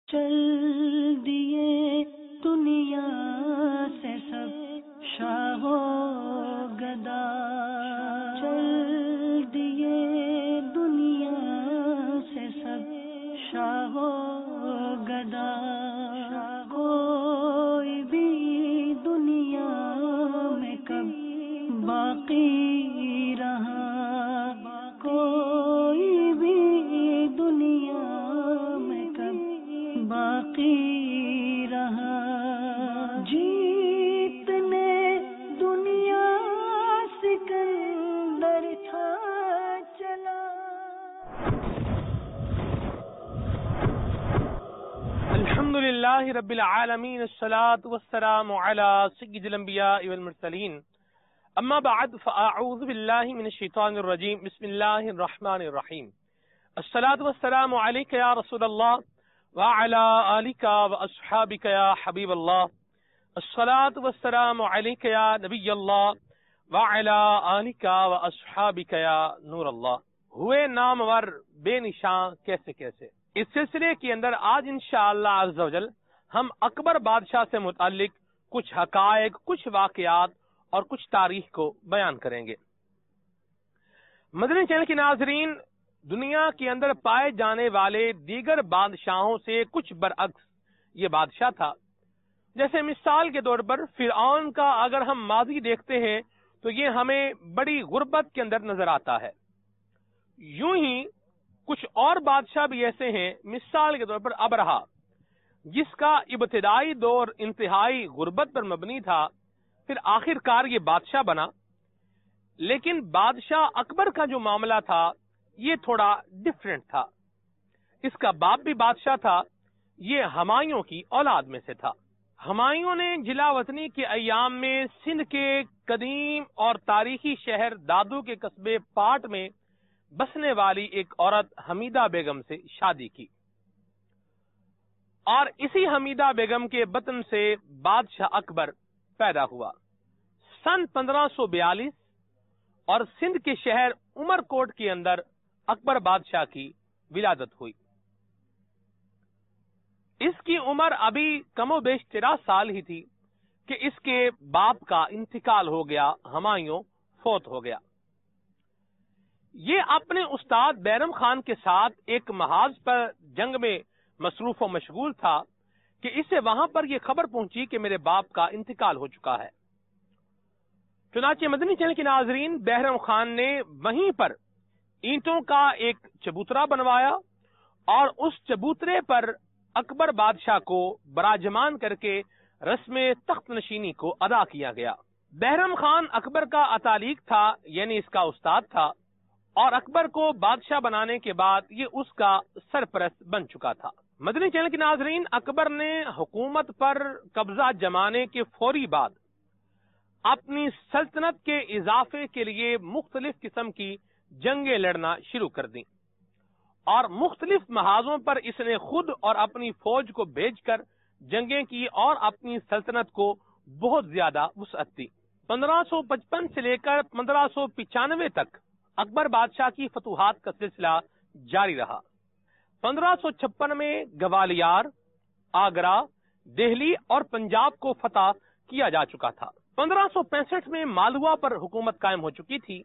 چل دیے دنیا سے سب شاہ و گدا، چل دیے دنیا سے سب شاہ و گدا، کوئی بھی دنیا میں کب باقی رہا، کوئی بھی دنیا میں کب باقی رہا، جیتنے دنیا سکندر تھا چلا۔ الحمد للہ رب العالمین، الصلاۃ والسلام علی سید الانبیاء والمرسلین، اما بعد فاعوذ باللہ من الشیطان الرجیم، بسم اللہ الرحمن الرحیم، الصلاۃ والسلام علیک یا رسول اللہ وعلی آلک واصحابک یا حبیب اللہ، الصلاۃ والسلام علیک یا نبی اللہ وعلی آلک واصحابک یا نور اللہ۔ ہوئے نامور بے نشاں کیسے کیسے، اس سلسلے کے اندر آج انشاءاللہ عز و جل ہم اکبر بادشاہ سے متعلق کچھ حقائق، کچھ واقعات اور کچھ تاریخ کو بیان کریں گے۔ مدنی چینل کے ناظرین، دنیا کے اندر پائے جانے والے دیگر بادشاہوں سے کچھ برعکس یہ بادشاہ تھا۔ جیسے مثال کے طور پر فرعون کا اگر ہم ماضی دیکھتے ہیں تو یہ ہمیں بڑی غربت کے اندر نظر آتا ہے۔ یوں ہی کچھ اور بادشاہ بھی ایسے ہیں، مثال کے طور پر ابرہا، جس کا ابتدائی دور انتہائی غربت پر مبنی تھا، پھر آخر کار یہ بادشاہ بنا۔ لیکن بادشاہ اکبر کا جو معاملہ تھا یہ تھوڑا ڈیفرنٹ تھا۔ اس کا باپ بھی بادشاہ تھا، یہ ہمایوں کی اولاد میں سے تھا۔ ہمایوں نے جلا وطنی کے ایام میں سندھ کے قدیم اور تاریخی شہر دادو کے قصبے پاٹ میں بسنے والی ایک عورت حمیدہ بیگم سے شادی کی، اور اسی حمیدہ بیگم کے بطن سے بادشاہ اکبر پیدا ہوا۔ سن 1542 اور سندھ کے شہر عمر کوٹ کے اندر اکبر بادشاہ کی ولادت ہوئی۔ اس کی عمر ابھی کم و بیش 13 سال ہی تھی کہ اس کے باپ کا انتقال ہو گیا، ہمایوں فوت ہو گیا۔ یہ اپنے استاد بیرم خان کے ساتھ ایک محاذ پر جنگ میں مصروف و مشغول تھا کہ اسے وہاں پر یہ خبر پہنچی کہ میرے باپ کا انتقال ہو چکا ہے۔ چنانچہ مدنی چینل کے ناظرین، بیرم خان نے وہیں پر اینٹوں کا ایک چبوترا بنوایا اور اس چبوترے پر اکبر بادشاہ کو براجمان کر کے رسم تخت نشینی کو ادا کیا گیا۔ بیرم خان اکبر کا اتالیق تھا، یعنی اس کا استاد تھا، اور اکبر کو بادشاہ بنانے کے بعد یہ اس کا سرپرست بن چکا تھا۔ مدنی چینل کے ناظرین، اکبر نے حکومت پر قبضہ جمانے کے فوری بعد اپنی سلطنت کے اضافے کے لیے مختلف قسم کی جنگیں لڑنا شروع کر دیں، اور مختلف محاذوں پر اس نے خود اور اپنی فوج کو بھیج کر جنگیں کی اور اپنی سلطنت کو بہت زیادہ وسعت دی۔ 1555 سے لے کر 1595 تک اکبر بادشاہ کی فتوحات کا سلسلہ جاری رہا۔ 1556 میں گوالیار، آگرہ، دہلی اور پنجاب کو فتح کیا جا چکا تھا۔ 1565 میں مالوا پر حکومت قائم ہو چکی تھی۔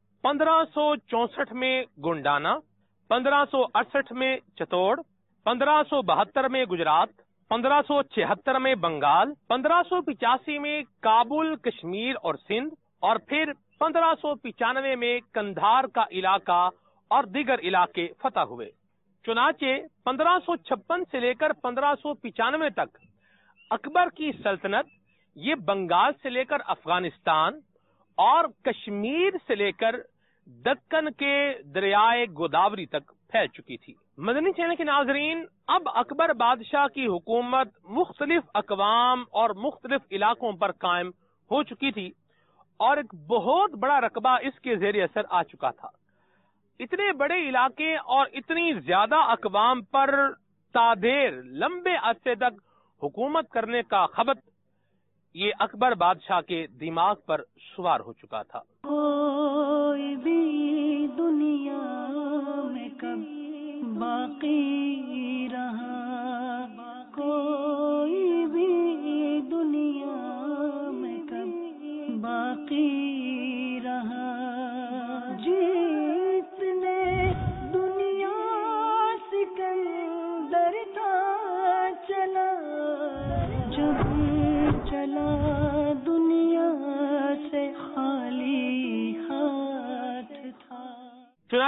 1564 میں گونڈانا، 1568 میں چتوڑ، 1572 میں گجرات، 1576 میں بنگال، 1585 میں کابل، کشمیر اور سندھ، اور پھر 1595 میں کندھار کا علاقہ اور دیگر علاقے فتح ہوئے۔ چنانچہ 1556 سے لے کر 1595 تک اکبر کی سلطنت یہ بنگال سے لے کر افغانستان اور کشمیر سے لے کر دکن کے دریائے گوداوری تک پھیل چکی تھی۔ مدنی چینل کے ناظرین، اب اکبر بادشاہ کی حکومت مختلف اقوام اور مختلف علاقوں پر قائم ہو چکی تھی، اور ایک بہت بڑا رقبہ اس کے زیر اثر آ چکا تھا۔ اتنے بڑے علاقے اور اتنی زیادہ اقوام پر تادیر لمبے عرصے تک حکومت کرنے کا خبت یہ اکبر بادشاہ کے دماغ پر سوار ہو چکا تھا۔ کوئی بھی دنیا میں کب باقی رہا،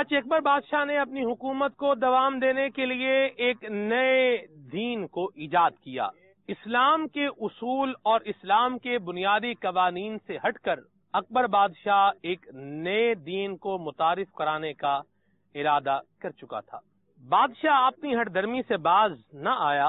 چنانچہ اکبر بادشاہ نے اپنی حکومت کو دوام دینے کے لیے ایک نئے دین کو ایجاد کیا. اسلام کے اصول اور اسلام کے بنیادی قوانین سے ہٹ کر اکبر بادشاہ ایک نئے دین کو متعارف کرانے کا ارادہ کر چکا تھا. بادشاہ اپنی ہٹ درمی سے باز نہ آیا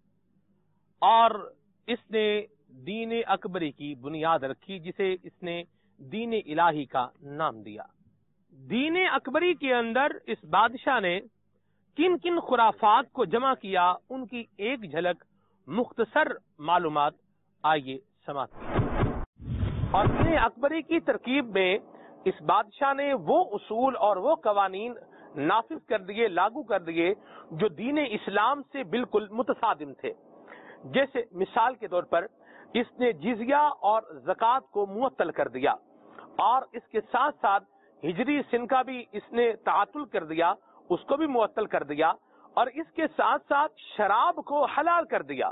اور اس نے دین اکبری کی بنیاد رکھی، جسے اس نے دین الہی کا نام دیا. دین اکبری کے اندر اس بادشاہ نے کن کن خرافات کو جمع کیا، ان کی ایک جھلک مختصر معلومات آئیے سماعت کی. اور دین اکبری کی ترکیب میں اس بادشاہ نے وہ اصول اور وہ قوانین نافذ کر دیے، لاگو کر دیے جو دین اسلام سے بالکل متصادم تھے. جیسے مثال کے طور پر اس نے جزیہ اور زکوٰۃ کو معطل کر دیا، اور اس کے ساتھ ساتھ ہجری سن کا بھی اس نے تعطل کر دیا، اس کو بھی معطل کر دیا، اور اس کے ساتھ ساتھ شراب کو حلال کر دیا.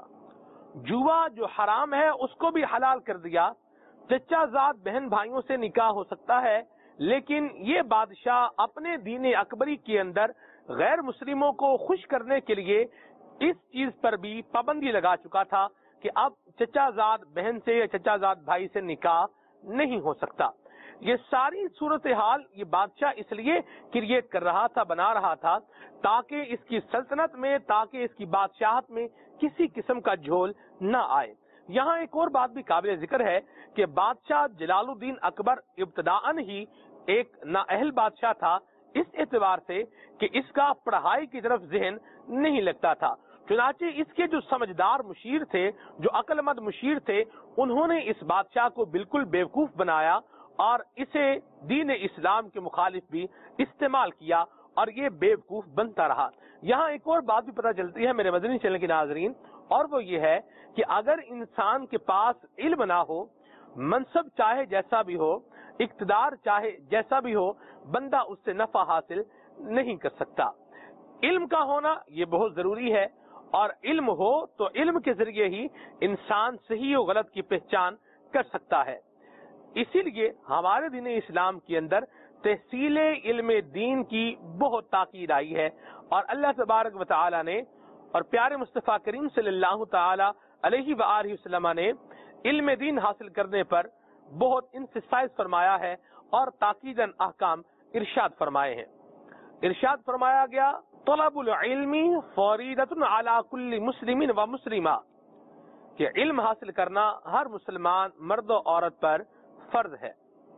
جوا جو حرام ہے اس کو بھی حلال کر دیا. چچا زاد بہن بھائیوں سے نکاح ہو سکتا ہے، لیکن یہ بادشاہ اپنے دین اکبری کے اندر غیر مسلموں کو خوش کرنے کے لیے اس چیز پر بھی پابندی لگا چکا تھا کہ اب چچا زاد بہن سے یا چچا زاد بھائی سے نکاح نہیں ہو سکتا. یہ ساری صورتحال یہ بادشاہ اس لیے کریٹ کر رہا تھا، بنا رہا تھا، تاکہ اس کی سلطنت میں، تاکہ اس کی بادشاہت میں کسی قسم کا جھول نہ آئے. یہاں ایک اور بات بھی قابل ذکر ہے کہ بادشاہ جلال الدین اکبر ابتداءً ہی ایک نااہل بادشاہ تھا، اس اعتبار سے کہ اس کا پڑھائی کی طرف ذہن نہیں لگتا تھا. چنانچہ اس کے جو سمجھدار مشیر تھے، جو عقل مند مشیر تھے، انہوں نے اس بادشاہ کو بالکل بیوقوف بنایا اور اسے دین اسلام کے مخالف بھی استعمال کیا، اور یہ بیوقوف بنتا رہا. یہاں ایک اور بات بھی پتہ چلتی ہے میرے مدنی چینل کے ناظرین، اور وہ یہ ہے کہ اگر انسان کے پاس علم نہ ہو، منصب چاہے جیسا بھی ہو، اقتدار چاہے جیسا بھی ہو، بندہ اس سے نفع حاصل نہیں کر سکتا. علم کا ہونا یہ بہت ضروری ہے، اور علم ہو تو علم کے ذریعے ہی انسان صحیح و غلط کی پہچان کر سکتا ہے. اسی لیے ہمارے دین اسلام کے اندر تحصیل علم دین کی بہت تاکید آئی ہے، اور اللہ تبارک و تعالی نے اور پیارے مصطفیٰ کریم صلی اللہ تعالی علیہ وآلہ وسلم نے علم دین حاصل کرنے پر بہت انفسائز فرمایا ہے اور تاکیداً احکام ارشاد فرمائے ہیں. ارشاد فرمایا گیا، طلب العلم فریضۃ علی کل مسلم و مسلمہ، کہ علم حاصل کرنا ہر مسلمان مرد و عورت پر فرض ہے.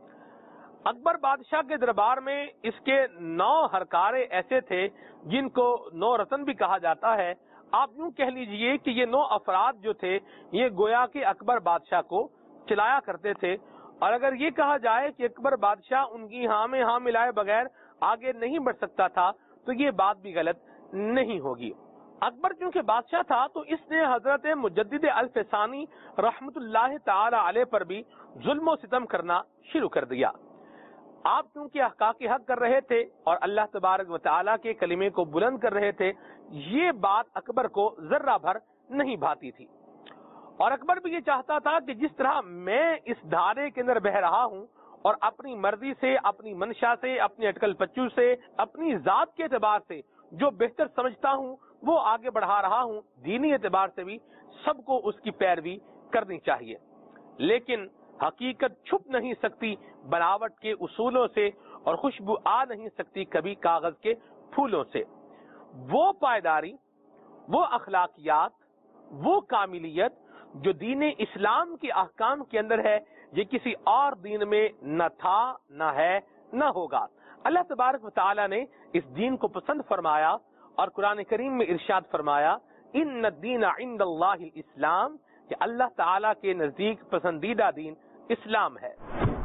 اکبر بادشاہ کے دربار میں اس کے 9 ہرکارے ایسے تھے جن کو 9 رتن بھی کہا جاتا ہے. آپ یوں کہہ لیجئے کہ یہ 9 افراد جو تھے یہ گویا کہ اکبر بادشاہ کو چلایا کرتے تھے، اور اگر یہ کہا جائے کہ اکبر بادشاہ ان کی ہاں میں ہاں ملائے بغیر آگے نہیں بڑھ سکتا تھا تو یہ بات بھی غلط نہیں ہوگی. اکبر چونکہ بادشاہ تھا تو اس نے حضرت مجدد الفسانی رحمت اللہ تعالی علیہ پر بھی ظلم و ستم کرنا شروع کر دیا. آپ چونکہ احقاق حق کر رہے تھے اور اللہ تبارک و تعالیٰ کے کلمے کو بلند کر رہے تھے، یہ بات اکبر کو ذرہ بھر نہیں بھاتی تھی، اور اکبر بھی یہ چاہتا تھا کہ جس طرح میں اس دھارے کے اندر بہ رہا ہوں اور اپنی مرضی سے، اپنی منشا سے، اپنی اٹکل پچو سے، اپنی ذات کے اعتبار سے جو بہتر سمجھتا ہوں وہ آگے بڑھا رہا ہوں، دینی اعتبار سے بھی سب کو اس کی پیروی کرنی چاہیے. لیکن حقیقت چھپ نہیں سکتی بناوٹ کے اصولوں سے، اور خوشبو آ نہیں سکتی کبھی کاغذ کے پھولوں سے. وہ پائیداری، وہ اخلاقیات، وہ کاملیت جو دین اسلام کے احکام کے اندر ہے، یہ کسی اور دین میں نہ تھا، نہ ہے، نہ ہوگا. اللہ تبارک و تعالی نے اس دین کو پسند فرمایا اور قرآن کریم میں ارشاد فرمایا، ان الدین عند اللہ الاسلام، کہ اللہ تعالیٰ کے نزدیک پسندیدہ دین اسلام ہے.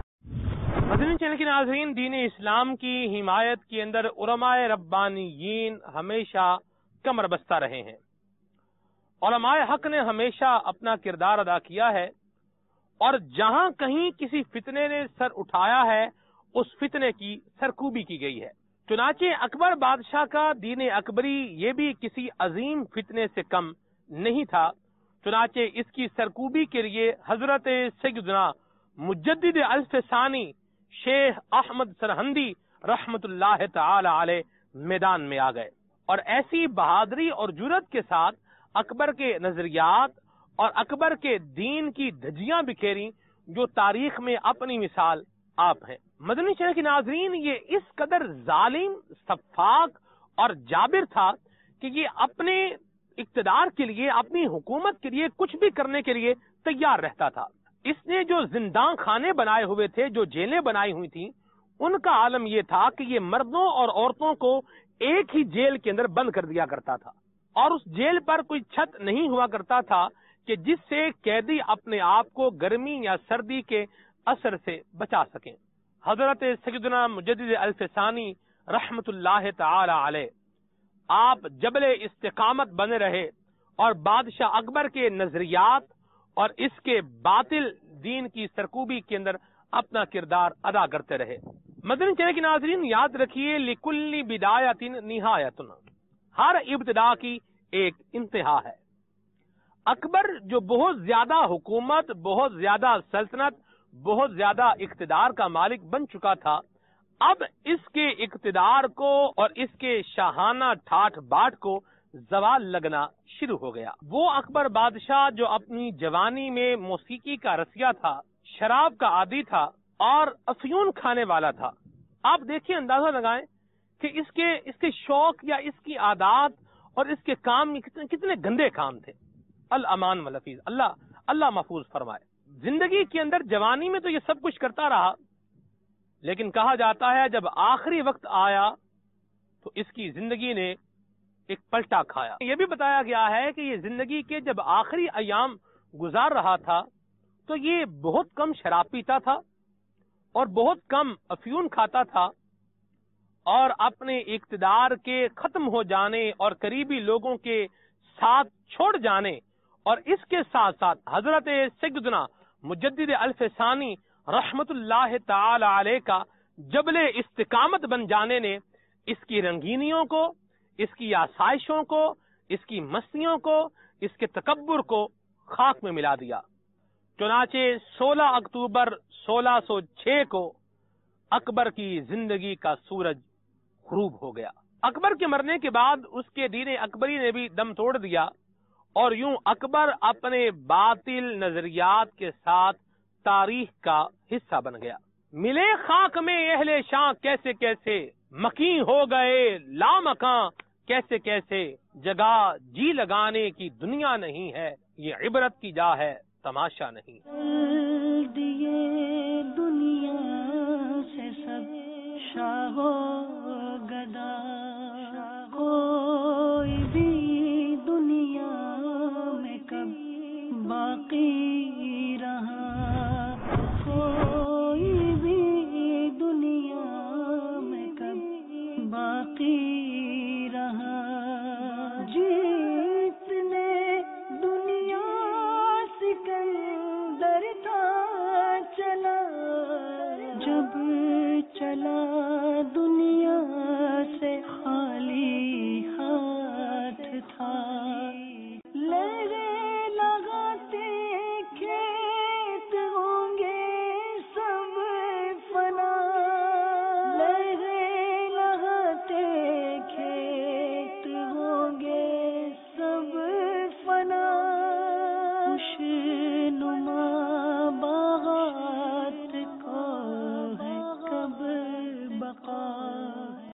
مدنی چینل کے ناظرین، دین اسلام کی حمایت کے اندر علماء ربانیین ہمیشہ کمر بستہ رہے ہیں. علماء حق نے ہمیشہ اپنا کردار ادا کیا ہے، اور جہاں کہیں کسی فتنے نے سر اٹھایا ہے اس فتنے کی سرکوبی کی گئی ہے. چنانچہ اکبر بادشاہ کا دین اکبری یہ بھی کسی عظیم فتنے سے کم نہیں تھا. چنانچہ اس کی سرکوبی کے لیے حضرت سیدنا مجدد الفسانی شیخ احمد سرہندی رحمت اللہ تعالی علیہ میدان میں آ گئے، اور ایسی بہادری اور جرأت کے ساتھ اکبر کے نظریات اور اکبر کے دین کی دھجیاں بکھیری جو تاریخ میں اپنی مثال آپ ہیں۔ مدنی چینل کے ناظرین، یہ اس قدر ظالم، سفاک اور جابر تھا کہ یہ اپنے اقتدار کے لیے، اپنی حکومت کے لیے کچھ بھی کرنے کے لیے تیار رہتا تھا۔ اس نے جو زندان خانے بنائے ہوئے تھے، جو جیلیں بنائی ہوئی تھیں، ان کا عالم یہ تھا کہ یہ مردوں اور عورتوں کو ایک ہی جیل کے اندر بند کر دیا کرتا تھا، اور اس جیل پر کوئی چھت نہیں ہوا کرتا تھا کہ جس سے قیدی اپنے آپ کو گرمی یا سردی کے اثر سے بچا سکیں۔ حضرت سیدنا مجدد الف ثانی رحمت اللہ تعالی علیہ، آپ جبل استقامت بنے رہے اور بادشاہ اکبر کے نظریات اور اس کے باطل دین کی سرکوبی کے اندر اپنا کردار ادا کرتے رہے۔ مدنی چینل کے ناظرین، یاد رکھیے لکل بدایت نہایت، ہر ابتدا کی ایک انتہا ہے۔ اکبر جو بہت زیادہ حکومت، بہت زیادہ سلطنت، بہت زیادہ اقتدار کا مالک بن چکا تھا، اب اس کے اقتدار کو اور اس کے شاہانہ ٹھاٹ باٹ کو زوال لگنا شروع ہو گیا۔ وہ اکبر بادشاہ جو اپنی جوانی میں موسیقی کا رسیا تھا، شراب کا عادی تھا اور افیون کھانے والا تھا، آپ دیکھیں، اندازہ لگائیں کہ اس کے شوق یا اس کی عادات اور اس کے کام کتنے گندے کام تھے۔ الامان والحفیظ، اللہ محفوظ فرمائے۔ زندگی کے اندر جوانی میں تو یہ سب کچھ کرتا رہا، لیکن کہا جاتا ہے جب آخری وقت آیا تو اس کی زندگی نے ایک پلٹا کھایا۔ یہ بھی بتایا گیا ہے کہ یہ زندگی کے جب آخری ایام گزار رہا تھا تو یہ بہت کم شراب پیتا تھا اور بہت کم افیون کھاتا تھا، اور اپنے اقتدار کے ختم ہو جانے اور قریبی لوگوں کے ساتھ چھوڑ جانے اور اس کے ساتھ ساتھ حضرت سیدنا مجدد الف ثانی رحمت اللہ تعالی علیہ کا جبل استقامت بن جانے نے اس کی رنگینیوں کو، اس کی آسائشوں کو، اس کی مستیوں کو، اس کے تکبر کو خاک میں ملا دیا۔ چنانچہ 16 اکتوبر 1606 کو اکبر کی زندگی کا سورج غروب ہو گیا۔ اکبر کے مرنے کے بعد اس کے دین اکبری نے بھی دم توڑ دیا، اور یوں اکبر اپنے باطل نظریات کے ساتھ تاریخ کا حصہ بن گیا۔ ملے خاک میں اہل شاں کیسے کیسے، مکیں ہو گئے لامکاں کیسے کیسے، جگہ جی لگانے کی دنیا نہیں ہے، یہ عبرت کی جا ہے تماشا نہیں۔ دیے دنیا سے سب شاہ و گدا، کوئی بھی دنیا میں کب باقی